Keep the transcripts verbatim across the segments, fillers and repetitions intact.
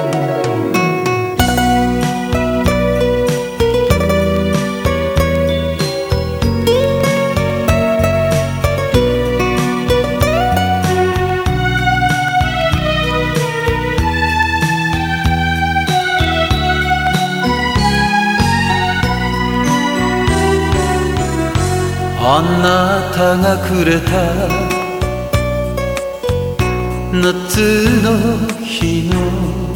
あなたがくれた夏の日の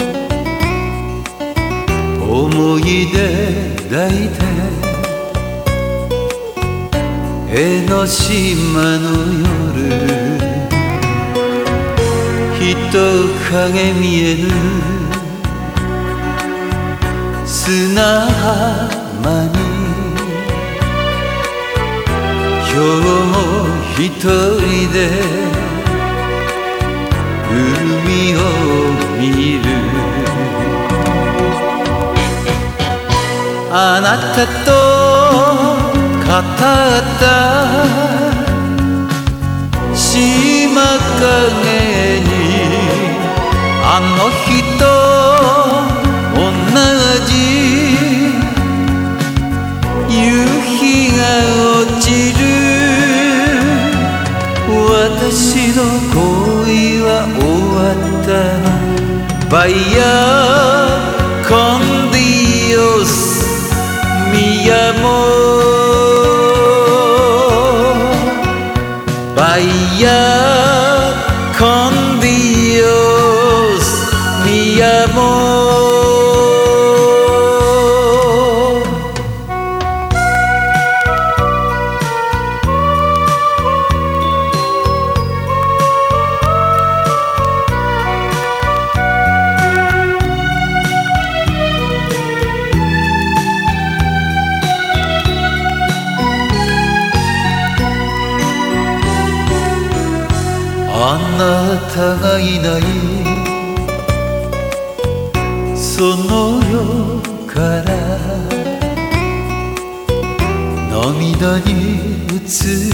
思い出抱いて江ノ島の夜人影見えぬ砂浜に今日も一人で海を見るあなたと語った島影にあの日と同じ夕日が落ちる私の恋は終わったバイヤーコンディオスミアモバイヤーコンディオスミアモあなたがいないその夜から涙に映る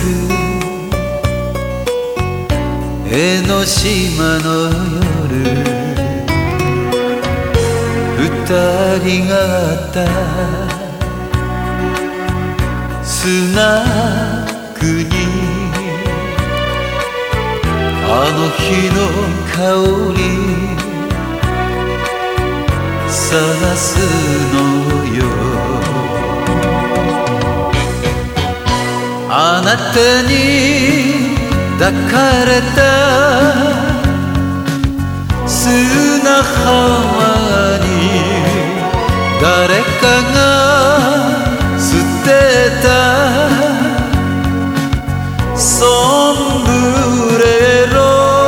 江ノ島の夜二人があったスナックにあの日の香り探すのよあなたに抱かれた砂浜に誰かが捨てたソンブレロ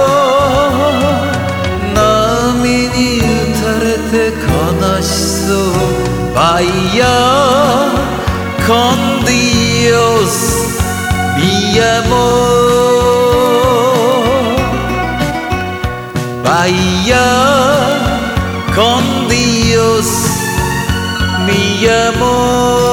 悲しそうバイヤーコンディオスミアモバイヤーコンディオスミアモ